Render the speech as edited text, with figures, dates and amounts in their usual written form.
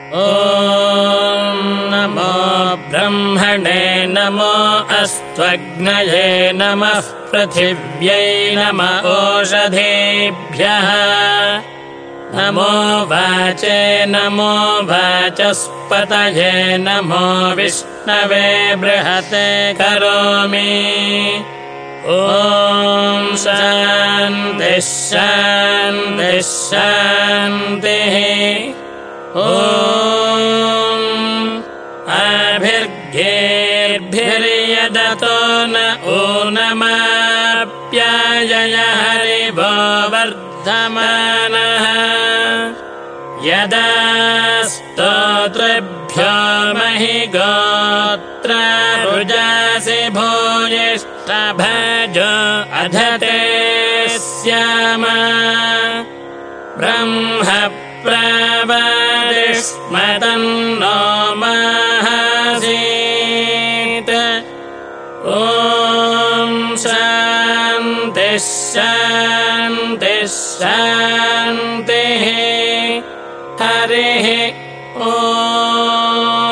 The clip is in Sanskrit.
ॐ नमो ब्रह्मणे नमो अस्त्वग्नये नमः पृथिव्यै नमः ओषधेभ्यः नमो वाचे नमो वाचस्पतये नमो विष्णवे बृहते करोमि। ॐ शान्तिः शान्तिः शान्तिः। ॐ आभिर्गेर्भिर्यदतो न ऊनमाप्यायय हरिवो वर्धमानः यदा स्तोतृभ्यो महि गोत्रा रुजासि भूयिष्ठभजो अधते स्याम ब्रह्म प्रवादिष्मतन्नो माहासीत्। ॐ शान्तिः शान्तिः शान्तिः। हरिः ॐ।